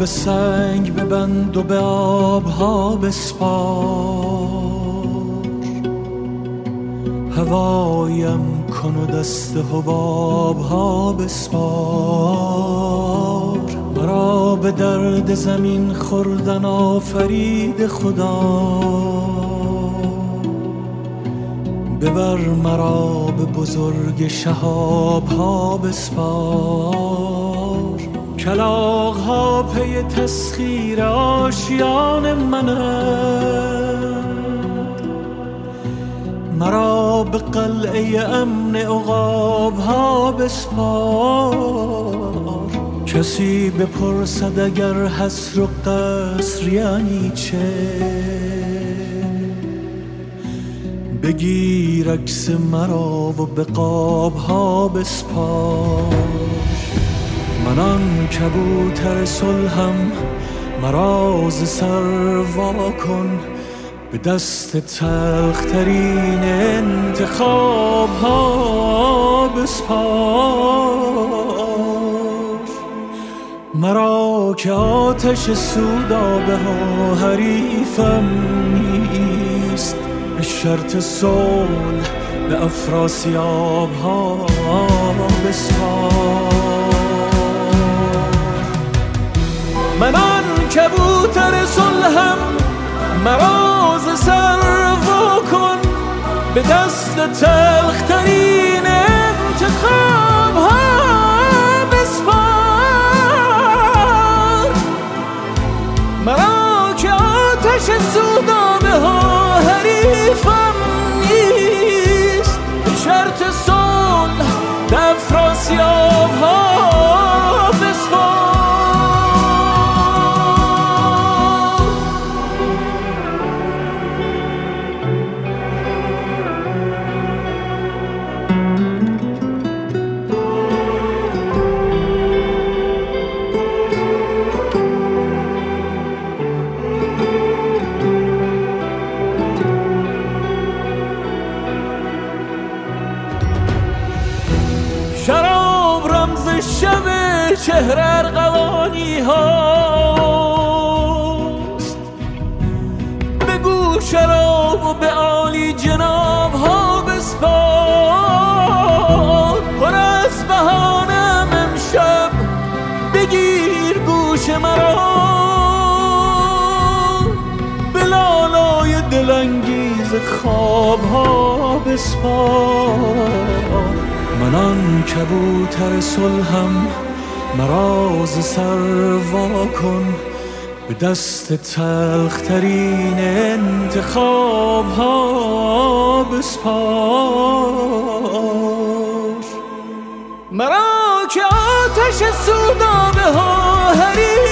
به سنگ ببند و به آبها بسپار، هوایم کن و دست حبابها بسپار. مرا به درد زمین خوردن آفرید خدا، ببر مرا به بزرگ شهابها بسپار. کلاغ‌ها پی تسخیر آشیان منند، مرا به قلعه امن عقاب‌ها بسپار. کسی بپرسد اگر حصر و قصر یعنی چه، بگیر عکس مرا و به قاب‌ها بسپار. من آن کبوتر صلحم، مرا ز سر وا کن، به دست تلخترین انتخاب‌ها بسپار. مرا که آتش سودابه ها حریفم نیست، به شرط صلح به افراسیاب‌ها بسپار. من آن کبوتر صلحم، مرا ز سر وا کن، به دست تلخترین انتخاب‌ها بسپار. مرا که آتش سودابه ها حریفم نیست، به شرط صلح به افراسیاب‌ها بسپار. شراب رمز شب چهره ارغوانی هاست، بگو شراب و به عالی جناب ها بسپار. پر از بهانم امشب بگیر گوش مرا، به لالای دلانگیز خواب ها بسپار. من آن کبوتر صلحم، مرا ز سر وا کن، به دست تلخترین انتخاب‌ها بسپار. مرا که آتش سودابه ها حریف